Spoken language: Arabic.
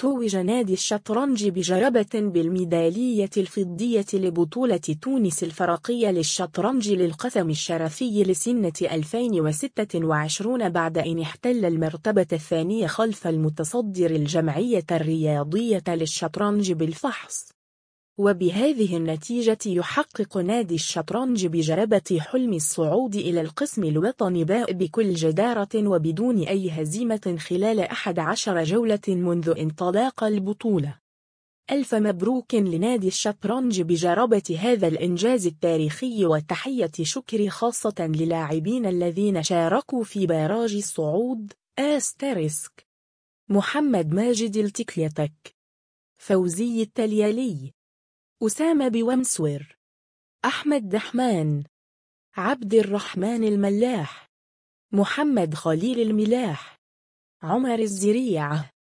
توج نادي الشطرنج بجربة بالميدالية الفضية لبطولة تونس الفرقية للشطرنج للقسم الشرفي لسنة 2026 بعد أن احتل المرتبة الثانية خلف المتصدر الجمعية الرياضية للشطرنج بالفحص. وبهذه النتيجة يحقق نادي الشطرنج بجربة حلم الصعود إلى القسم الوطني بكل جدارة وبدون أي هزيمة خلال 11 جولة منذ انطلاق البطولة. ألف مبروك لنادي الشطرنج بجربة هذا الإنجاز التاريخي، وتحية شكر خاصة للاعبين الذين شاركوا في باراج الصعود: محمد ماجد التكليتك، فوزي التليالي، أسامة بومسور، أحمد دحمان، عبد الرحمن الملاح، محمد خليل الملاح، عمر الزريعة.